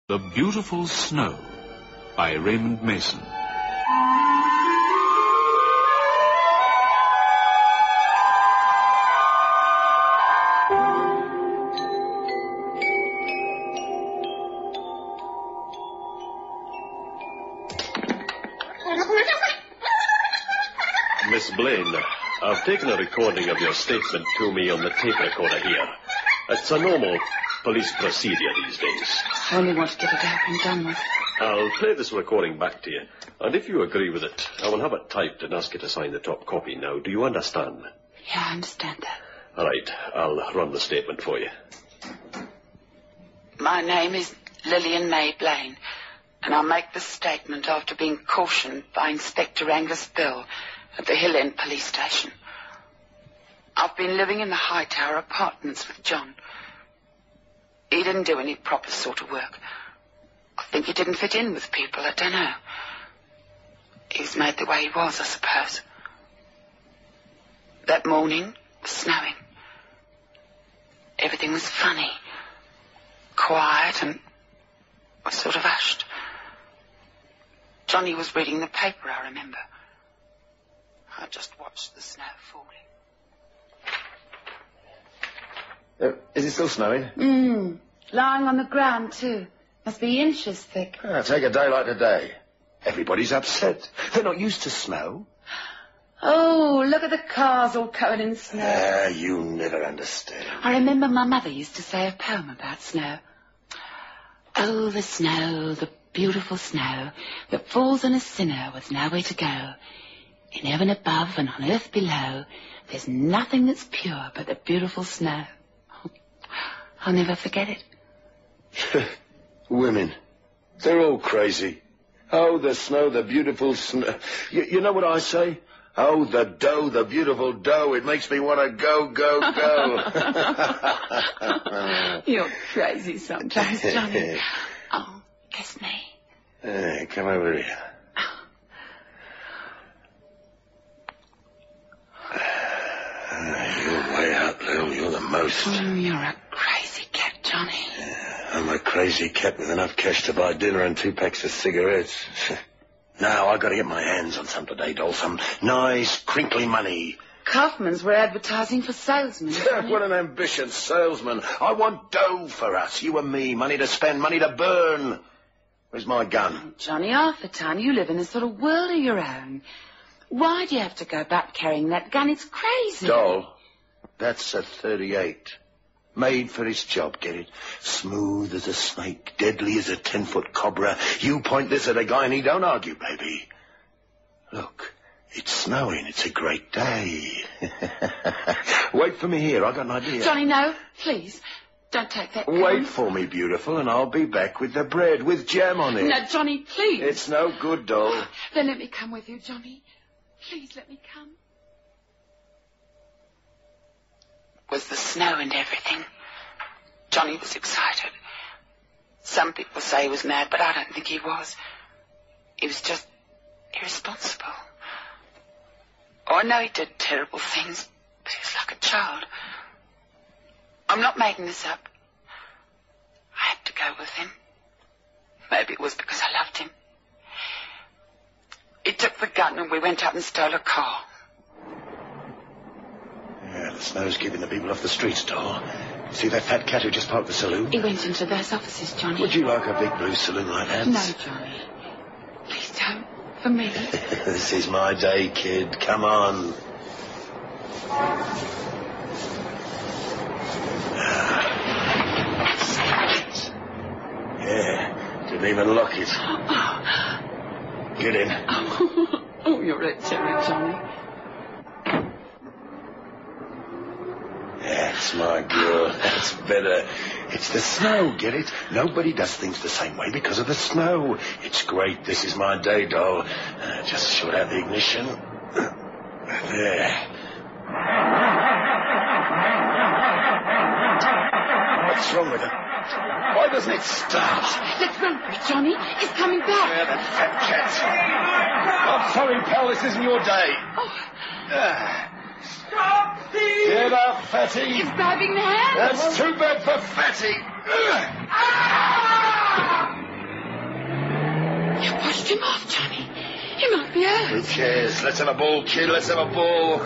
The Beautiful Snow by Raymond Mason. Miss Blaine, I've taken a recording of your statement to me on the tape recorder here. It's a normal police procedure these days. I only want to get it out and done with. I'll play this recording back to you, and if you agree with it, I will have it typed and ask you to sign the top copy now. Do you understand? Yeah, I understand that. All right, I'll run the statement for you. My name is Lillian May Blaine, and I'll make this statement after being cautioned by Inspector Angus Bill at the Hill End Police Station. I've been living in the Hightower apartments with John. He didn't do any proper sort of work. I think he didn't fit in with people, I don't know. He was made the way he was, I suppose. That morning, it was snowing. Everything was funny, quiet, and was sort of hushed. Johnny was reading the paper, I remember. I just watched the snow falling. Is it still snowing? Lying on the ground, too. Must be inches thick. Take a day like today. Everybody's upset. They're not used to snow. Oh, look at the cars all covered in snow. You never understand. I remember my mother used to say a poem about snow. Oh, the snow, the beautiful snow, that falls on a sinner with nowhere to go. In heaven above and on earth below, there's nothing that's pure but the beautiful snow. I'll never forget it. Women. They're all crazy. Oh, the snow, the beautiful snow. You know what I say? Oh, the dough, the beautiful dough. It makes me want to go, go, go. You're crazy sometimes, Johnny. Oh, kiss me. Come over here. You're way out, Lil. You're the most. You're a crazy cat, Johnny. I'm a crazy cat with enough cash to buy dinner and 2 packs of cigarettes. Now, I've got to get my hands on some today, doll. Some nice, crinkly money. Kaufman's were advertising for salesmen. What an ambitious salesman. I want dough for us, you and me. Money to spend, money to burn. Where's my gun? Johnny, half the time you live in a sort of world of your own. Why do you have to go about carrying that gun? It's crazy. Doll, that's a .38. Made for his job, get it? Smooth as a snake, deadly as a 10-foot cobra. You point this at a guy and he don't argue, baby. Look, it's snowing. It's a great day. Wait for me here. I got an idea. Johnny, no, please. Don't take that gun. Wait for me, beautiful, and I'll be back with the bread with jam on it. No, Johnny, please. It's no good, doll. Then let me come with you, Johnny. Please let me come. Was the snow and everything. Johnny was excited. Some people say he was mad, but I don't think he was. He was just irresponsible. Oh, I know he did terrible things, but he was like a child. I'm not making this up. I had to go with him. Maybe it was because I loved him. He took the gun and we went out and stole a car. Yeah, the snow's keeping the people off the streets, doll. See that fat cat who just parked the saloon? He went into those offices, Johnny. Would you like a big blue saloon like that? No, Johnny. Please don't. For me. This is my day, kid. Come on. Yeah, didn't even lock it. Get in. Oh, you're a terror, Johnny. That's my girl. That's better. It's the snow, get it? Nobody does things the same way because of the snow. It's great. This is my day, doll. Just shut out the ignition. There. What's wrong with it? Why doesn't it start? Let's run for it, Johnny. He's coming back. Yeah, that fat cat. I'm sorry, pal. This isn't your day. Stop, thief! Get up, Fatty. He's grabbing the hand. That's too bad for Fatty. Ah! Who cares? Let's have a ball, kid. Let's have a ball.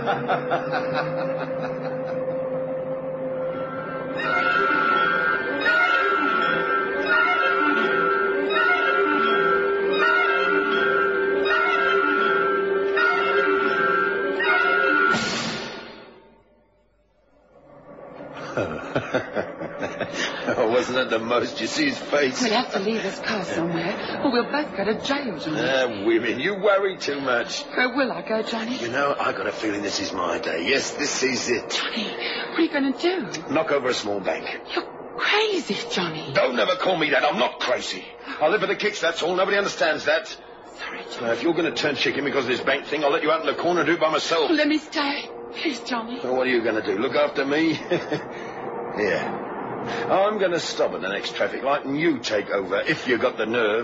Oh, wasn't that the most? You see his face? We'll have to leave this car somewhere, or we'll both go to jail, Johnny. Women, you worry too much. Where will I go, Johnny? You know, I got a feeling this is my day. Yes, this is it. Johnny, what are you going to do? Knock over a small bank. You're crazy, Johnny. Don't ever call me that. I'm not crazy. I live for the kicks, that's all. Nobody understands that. Sorry, Johnny. Now, if you're going to turn chicken because of this bank thing, I'll let you out in the corner and do it by myself. Let me stay. Please, Johnny. Well, what are you going to do? Look after me? Here. I'm going to stop at the next traffic light and you take over, if you got the nerve.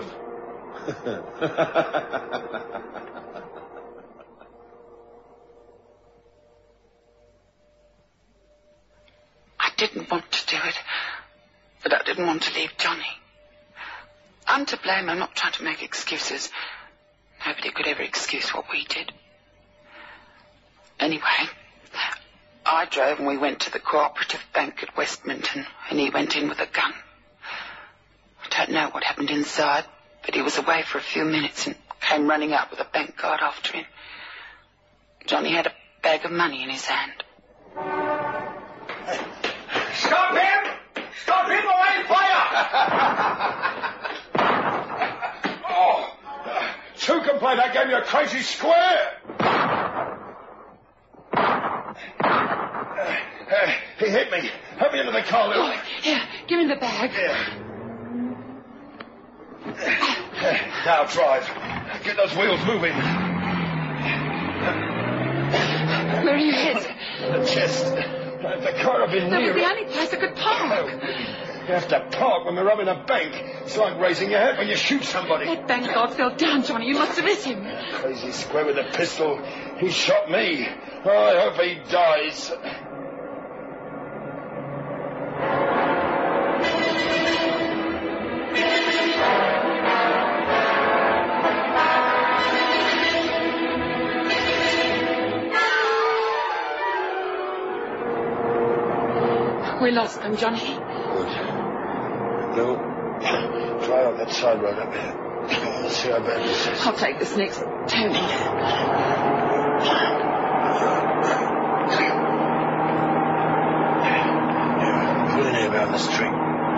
I didn't want to do it, but I didn't want to leave Johnny. I'm to blame. I'm not trying to make excuses. Nobody could ever excuse what we did. Anyway, I drove and we went to the Cooperative Bank at Westminton, and he went in with a gun. I don't know what happened inside, but he was away for a few minutes and came running out with a bank guard after him. Johnny had a bag of money in his hand. Stop him! Stop him or I'll fire! Oh, two can play that game, you crazy square! He hit me. Help me into the car, Lou. Oh, here, give me the bag. Now drive. Get those wheels moving. Where are you hit? The chest. The car had been That near was the it. only place I could park. You have to park when we're robbing a bank. It's like raising your head when you shoot somebody. That bank guard fell down, Johnny. You must have hit him. Crazy square with a pistol. He shot me. Oh, I hope he dies. We lost them, Johnny. Good. No. Try on that side road up there. Let's see how bad this is. I'll take this next turning. Pull in here around the street.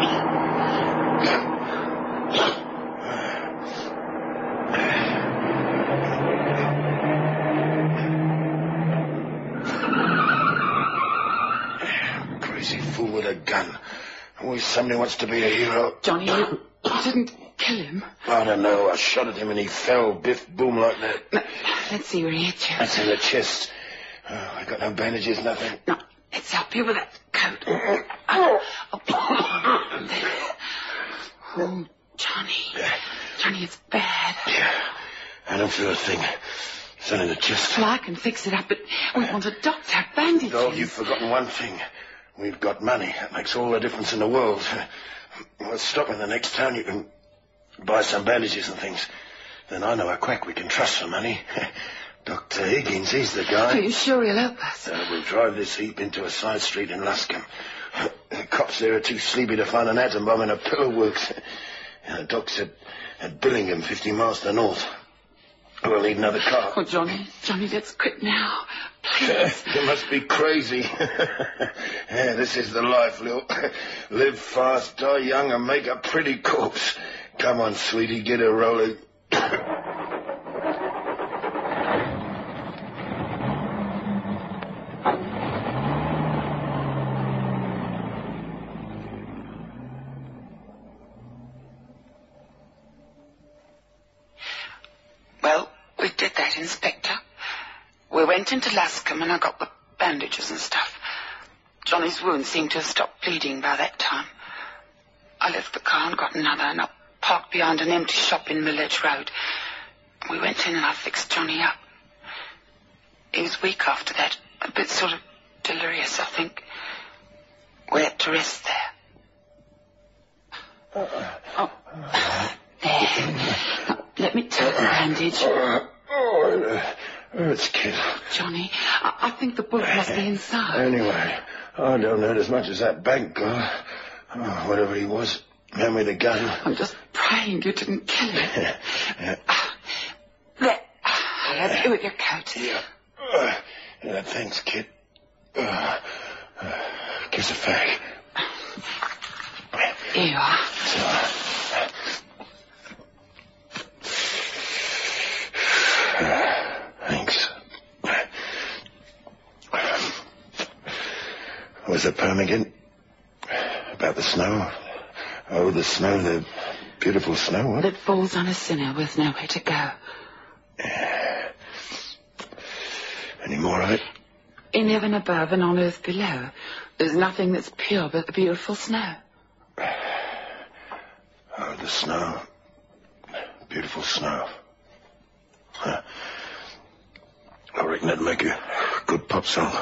Crazy fool with a gun. Always somebody wants to be a hero. Johnny, you didn't kill him. I don't know. I shot at him and he fell, biff, boom, like that. No, let's see where he hit you. That's in the chest. Oh, I got no bandages, nothing. No, let's help you with that coat. Oh, Johnny. Johnny, it's bad. Yeah, I don't feel a thing. It's only the chest. Well, I can fix it up, but we want a doctor, bandages. Oh, you've forgotten one thing. We've got money. That makes all the difference in the world. We'll stop in the next town. You can buy some bandages and things. Then I know a quack we can trust for money. Dr. Higgins, he's the guy. Are you sure he'll help us? We'll drive this heap into a side street in Luscombe. The cops there are too sleepy to find an atom bomb in a pillar works. The doc said at Billingham, 50 miles to the north. We'll need another car. Oh, Johnny, let's quit now. Please. You must be crazy. Yeah, this is the life, Lil. Live fast, die young, and make a pretty corpse. Come on, sweetie, get a rolling. Well, we did that, Inspector. We went into Luscombe and I got the bandages and stuff. Johnny's wound seemed to have stopped bleeding by that time. I left the car and got another, and I parked behind an empty shop in Milledge Road. We went in and I fixed Johnny up. He was weak after that, a bit sort of delirious, I think. We had to rest there. Oh, there. Now, let me take the bandage. hurts, kid. Johnny, I think the bullet must be inside. Anyway, I don't hurt as much as that bank guy. Oh, whatever he was, hand me the gun. I'm just praying you didn't kill him. There. Here with your coat. Yeah, thanks, kid. Kiss a fag. Here you are. Thanks. Was the poem again? About the snow? Oh, the snow, the beautiful snow, what? That falls on a sinner with nowhere to go. Any more of it? In heaven above and on earth below, there's nothing that's pure but the beautiful snow. Oh, the snow. Beautiful snow. I reckon that'd make a good pop song.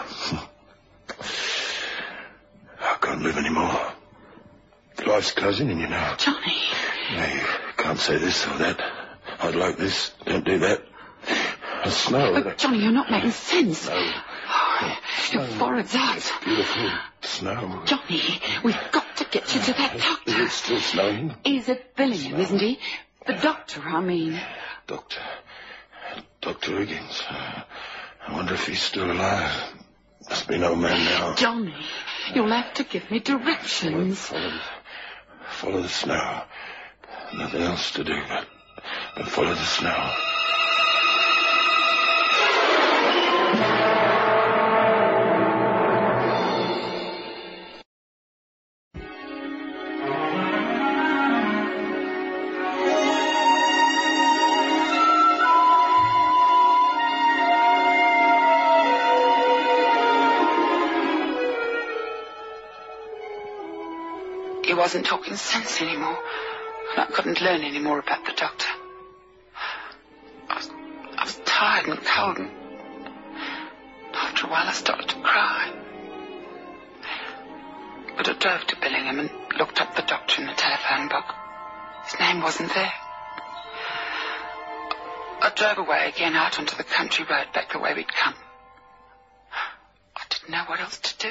I can't live anymore. Life's closing in, you know. Johnny. No, you can't say this or that. I'd like this. Don't do that. The snow. But, Johnny, you're not making sense. No. Oh, your forehead's out. Beautiful snow. Johnny, we've got to get you to that doctor. Is it still snowing? He's at Billingham, isn't he? The doctor, I mean. Dr. Higgins. I wonder if he's still alive. Must be no man now. Johnny, you'll have to give me directions. Follow the snow. Nothing else to do but follow the snow. He wasn't talking sense anymore, and I couldn't learn any more about the doctor. I was tired and cold, and after a while I started to cry. But I drove to Billingham and looked up the doctor in the telephone book. His name wasn't there. I drove away again out onto the country road back the way we'd come. I didn't know what else to do.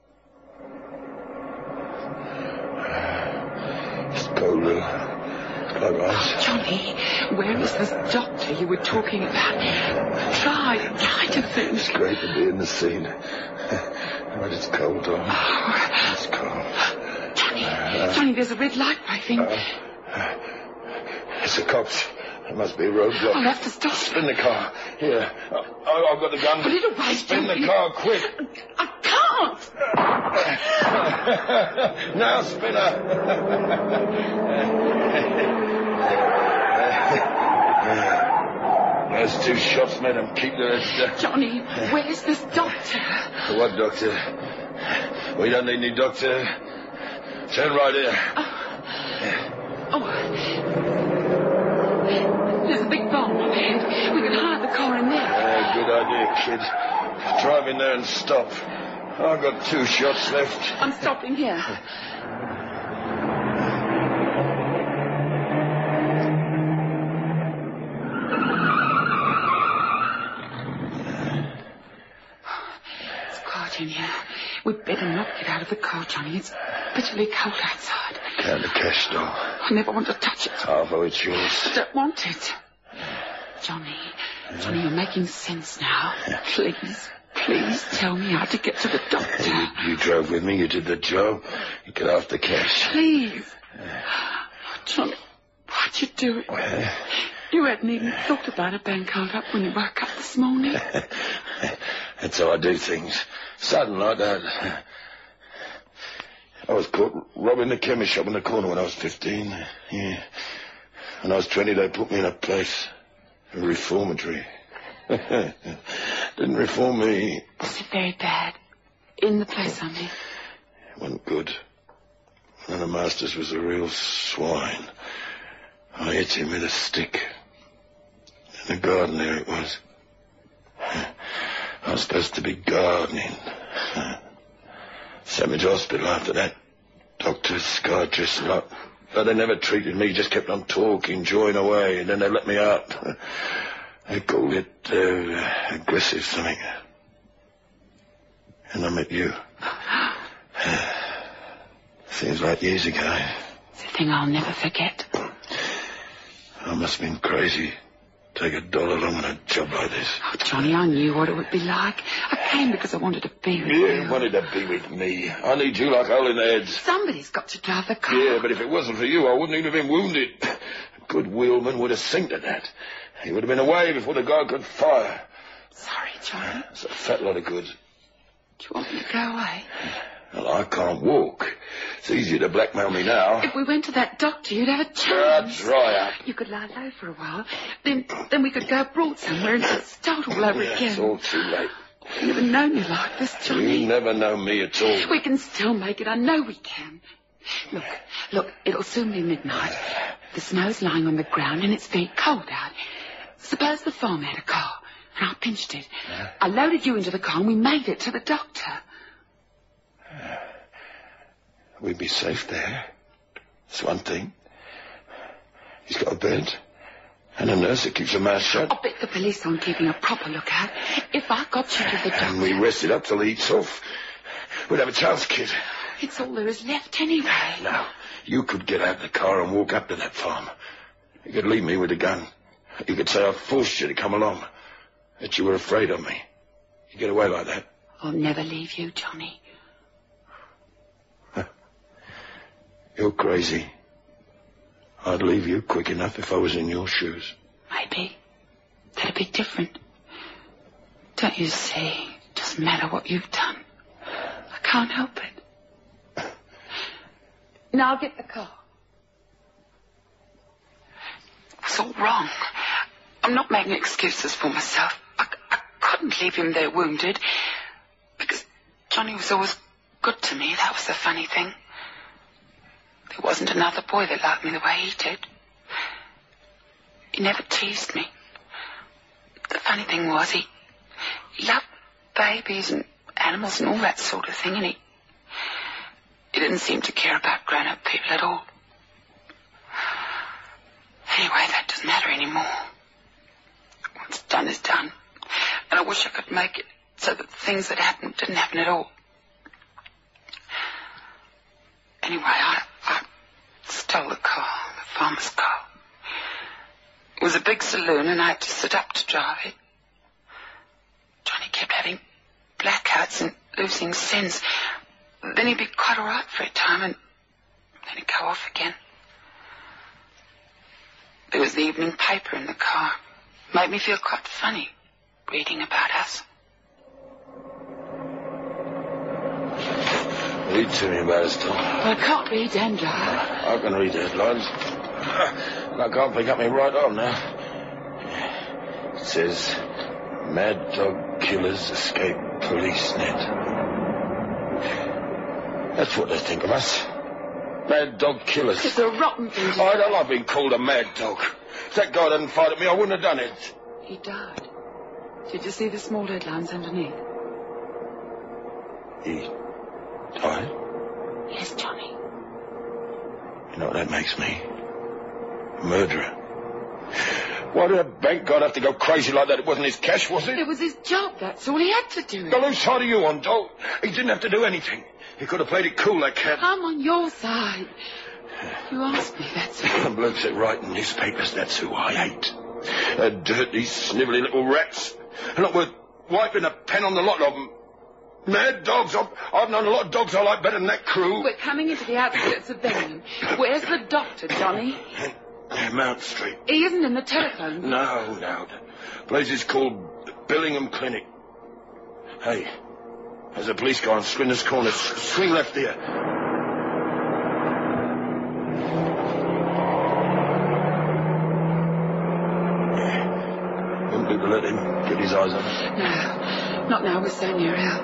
It's cold, Lou. Likewise. Johnny, where is this doctor you were talking about? Try to think. It's great to be in the scene. But it's cold, darling. Oh. It's cold. Johnny, there's a red light waving. It's the cops. There must be a roadblock. I'll have to stop. Spin the car. Here. I've got the gun. Put it away, Spin the car, quick. I can't. Now, Spinner. Those 2 shots made them keep their heads. Johnny, where's this doctor? What doctor? We don't need any doctor. Turn right here. There's a big barn up ahead. We can hide the car in there. Good idea, kid. Drive in there and stop. I've got 2 shots left. I'm stopping here. It's quiet in here. We'd better not get out of the car, Johnny. It's bitterly cold outside. Count the cash, doll. I never want to touch it. Half-o, it's yours. I don't want it. Johnny, you're making sense now. Please tell me how to get to the doctor. You drove with me, you did the job. You get off the cash. Please. Johnny, why'd you do it? You hadn't even thought about a bank hold up when you woke up this morning. That's how I do things. Sudden like that. I was caught robbing the chemist shop in the corner when I was 15. Yeah. When I was 20, they put me in a place. A reformatory. Didn't reform me. Was it very bad? In the place, I mean? It wasn't good. One of the masters was a real swine. I hit him with a stick. In the garden there it was. I was supposed to be gardening. Sent me to hospital after that. Doctors, psychiatrists, and lot. But they never treated me, just kept on talking, jawing away, and then they let me out. They called it aggressive something. And I met you. Seems like years ago. It's a thing I'll never forget. I must have been crazy. Take $1 along on a job like this. Oh, Johnny, I knew what it would be like. I came because I wanted to be with you. You wanted to be with me. I need you like hole in the head. Somebody's got to drive the car. Yeah, but if it wasn't for you, I wouldn't even have been wounded. A good wheelman would have synced at that. He would have been away before the guy could fire. Sorry, Johnny. It's a fat lot of goods. Do you want me to go away? Well, I can't walk. It's easier to blackmail me now. If we went to that doctor, you'd have a chance. Dry up. You could lie low for a while. Then we could go abroad somewhere and start all over again. It's all too late. I've never known you like this, Johnny. You never know me at all. We can still make it. I know we can. Look, it'll soon be midnight. The snow's lying on the ground and it's very cold out. Suppose the farm had a car and I pinched it. I loaded you into the car and we made it to the doctor. We'd be safe there. That's one thing. He's got a bed and a nurse that keeps her mouth shut. I'll bet the police aren't keeping a proper lookout. If I got you to the doctor... And we rested up till he eats off. We'd have a chance, kid. It's all there is left anyway. Now, you could get out of the car and walk up to that farm. You could leave me with a gun. You could say I forced you to come along. That you were afraid of me. You get away like that. I'll never leave you, Johnny. You're crazy. I'd leave you quick enough if I was in your shoes. Maybe. That'd be different. Don't you see? It doesn't matter what you've done. I can't help it. Now I'll get the car. It was all wrong. I'm not making excuses for myself. I couldn't leave him there wounded. Because Johnny was always good to me. That was the funny thing. There wasn't another boy that liked me the way he did. He never teased me. The funny thing was he loved babies and animals and all that sort of thing, and he didn't seem to care about grown-up people at all. Anyway, that doesn't matter anymore. What's done is done. And I wish I could make it so that the things that happened didn't happen at all. Anyway, I stole the car, the farmer's car. It was a big saloon and I had to sit up to drive it. Johnny kept having blackouts and losing sense. Then he'd be quite all right for a time and then he'd go off again. There was the evening paper in the car. Made me feel quite funny reading about us. Read to me about us, Tom. Well, I can't read and drive. I can read the headlines. And I can't pick up my right arm now. It says, Mad Dog Killers Escape Police Net. That's what they think of us. Mad Dog Killers. It's a rotten thing to do. I don't like being called a mad dog. If that guy hadn't fired at me, I wouldn't have done it. He died. Did you see the small headlines underneath? He died? Yes, Johnny. You know what that makes me? A murderer. Why did a bank guy have to go crazy like that? It wasn't his cash, was it? It was his job, that's all. He had to do it. Now, whose side are you on, Dol? He didn't have to do anything. He could have played it cool, that cat. I'm on your side. You asked me, that's all. The blokes that write in newspapers, that's who I hate. They're dirty, snivelly little rats. They're not worth wiping a pen on the lot of them. Mad dogs. I've known a lot of dogs I like better than that crew. We're coming into the outskirts of Birmingham. Where's the doctor, Johnny? Mount Street. He isn't in the telephone. No. The place is called Billingham Clinic. Hey, there's a police car on Swindler's Corner. Swing left here. Wouldn't do to let him get his eyes on us. No, not now. We're so near help.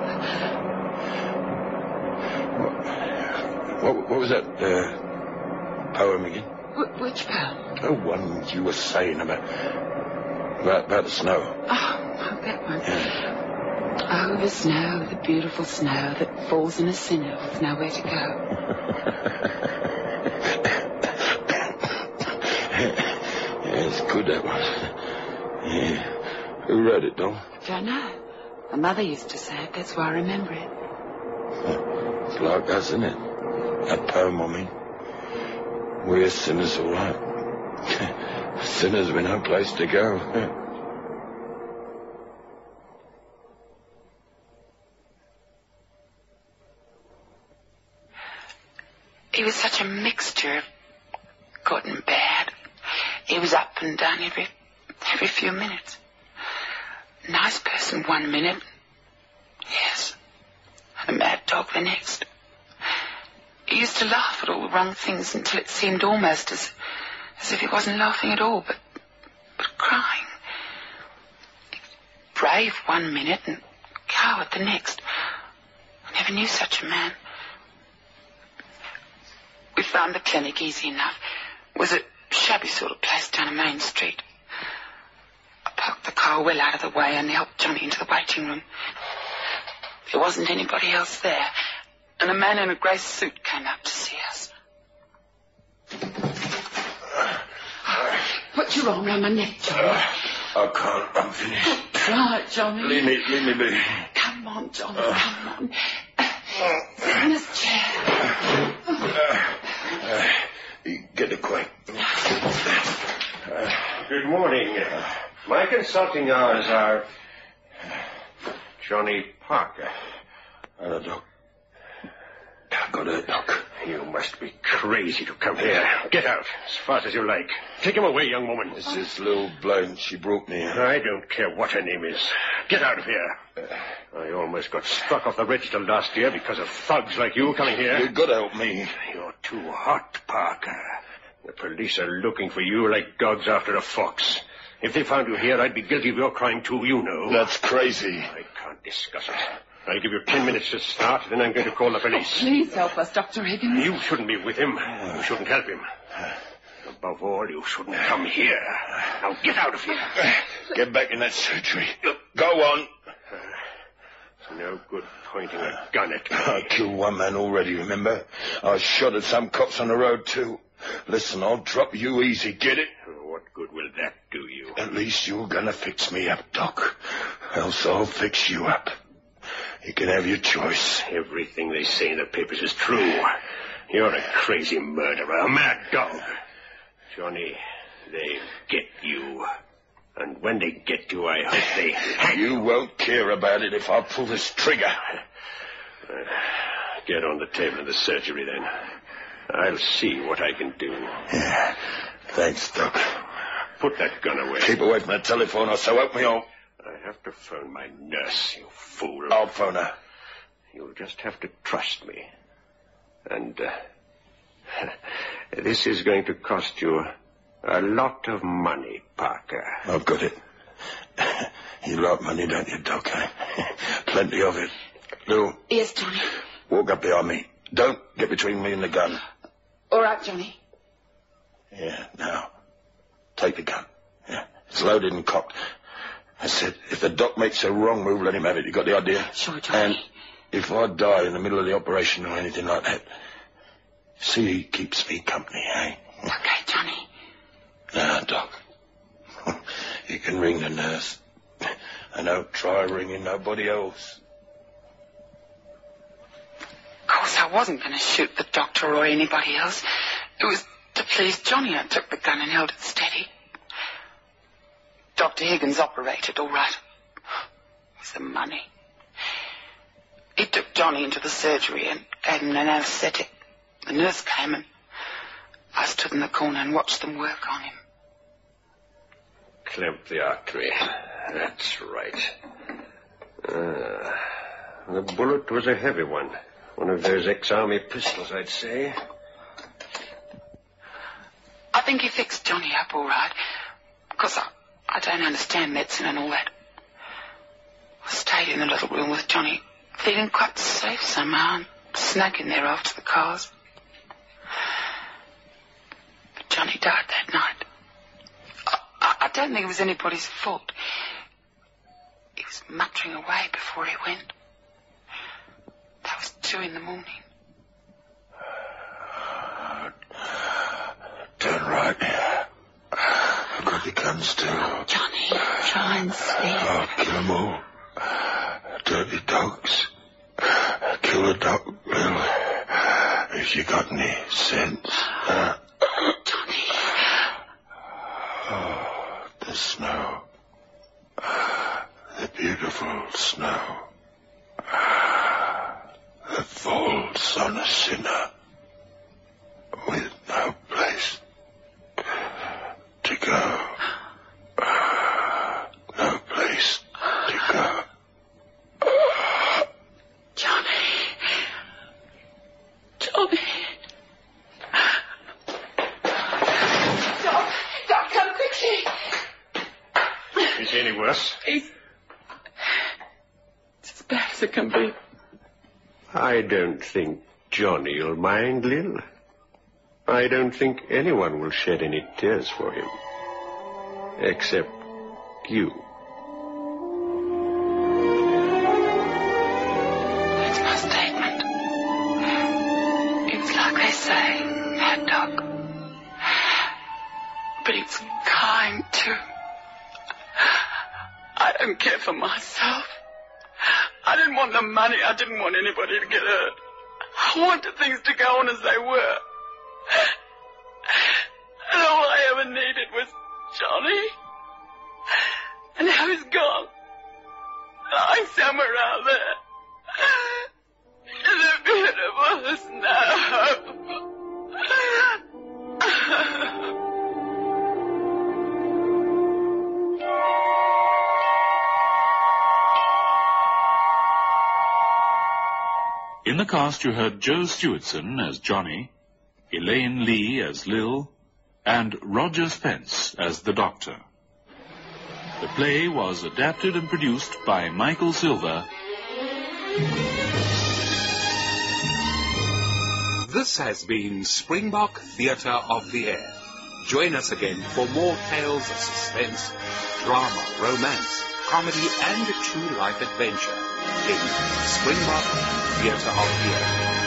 What was that poem again? Which poem? The one you were saying about the snow. Oh, that one. Yeah. Oh, the snow, the beautiful snow that falls in a sinner with nowhere to go. Yeah, it's good, that one. Yeah. Who wrote it, Doc? Don't know. My mother used to say it. That's why I remember it. It's like us, isn't it? That poem, I mean. We're sinners, all right. Sinners with no place to go. He was such a mixture of good and bad. He was up and down every few minutes. Nice person 1 minute. Yes. A mad dog the next. He used to laugh at all the wrong things until it seemed almost as if he wasn't laughing at all, but crying. Brave 1 minute and coward the next. I never knew such a man. We found the clinic easy enough. It was a shabby sort of place down a main street. I parked the car well out of the way and helped Johnny into the waiting room. There wasn't anybody else there, and a man in a grey suit came up to see us. What's your arm round my neck, Johnny? I can't. I'm finished. Try it, Johnny. Leave me be. Come on, Johnny, come on. Sit in this chair. Get acquainted. Good morning. My consulting hours are Johnny Parker. Hello, Doc. Got it, Doc. You must be crazy to come here. Get out, as fast as you like. Take him away, young woman. It's this little blonde. She brought me here. I don't care what her name is. Get out of here. I almost got struck off the register last year because of thugs like you coming here. You've got to help me. You're too hot, Parker. The police are looking for you like dogs after a fox. If they found you here, I'd be guilty of your crime too, you know. That's crazy. I can't discuss it. I'll give you 10 minutes to start, then I'm going to call the police. Please help us, Dr. Higgins. You shouldn't be with him. You shouldn't help him. Above all, you shouldn't come here. Now get out of here. Get back in that surgery. Go on. It's no good pointing a gun at me. I killed one man already, remember? I shot at some cops on the road, too. Listen, I'll drop you easy, get it? What good will that do you? At least you're gonna fix me up, Doc. Else I'll fix you up. You can have your choice. Everything they say in the papers is true. You're a crazy murderer, a mad dog. Johnny, they'll get you. And when they get you, I hope they hang you. You won't care about it if I pull this trigger. Get on the table in the surgery, then. I'll see what I can do. Yeah. Thanks, Doc. Put that gun away. Keep away from the telephone or so help me all. I have to phone my nurse, you fool. I'll phone her. You'll just have to trust me. And, this is going to cost you a lot of money, Parker. I've got it. You like money, don't you, Doc? Plenty of it. Lou. Yes, Johnny. Walk up behind me. Don't get between me and the gun. All right, Johnny. Yeah, now. Take the gun. Yeah. It's loaded and cocked. I said, if the doc makes a wrong move, let him have it. You got the idea? Sure, Johnny. And if I die in the middle of the operation or anything like that, see, he keeps me company, eh? Okay, Johnny. Now, Doc, you can ring the nurse. And don't try ringing nobody else. Of course, I wasn't going to shoot the doctor or anybody else. It was to please Johnny I took the gun and held it steady. Dr. Higgins operated all right. It was the money. He took Johnny into the surgery and gave him an anesthetic. The nurse came and I stood in the corner and watched them work on him. Clamp the artery. That's right. The bullet was a heavy one. One of those ex-army pistols, I'd say. I think he fixed Johnny up all right. Because I don't understand medicine and all that. I stayed in the little room with Johnny, feeling quite safe somehow, and snug in there after the cars. But Johnny died that night. I don't think it was anybody's fault. He was muttering away before he went. That was 2 a.m. Turn right. I've got the guns too. Johnny. try and sleep. I'll kill them all. Dirty dogs. Kill a dog, Lil. If you got any sense. Johnny. Oh, the snow. The beautiful snow. That falls on a sinner with no place to go. No place to go. Johnny. Doc, come quickly. Is he any worse? It's as bad as it can be. I don't think Johnny'll mind, Lil. I don't think anyone will shed any tears for him. Except you. It's my statement. It's like they say, mad dog. But it's kind, too. I don't care for myself. I didn't want the money. I didn't want anybody to get hurt. I wanted things to go on as they were. And all I ever needed was Johnny. And now he's gone. Lying somewhere out there. In the beautiful snow. In the cast, you heard Joe Stewardson as Johnny, Elaine Lee as Lil, and Roger Spence as the Doctor. The play was adapted and produced by Michael Silver. This has been Springbok Theatre of the Air. Join us again for more tales of suspense, drama, romance, comedy, and true life adventure in Springbok Theatre of the Air.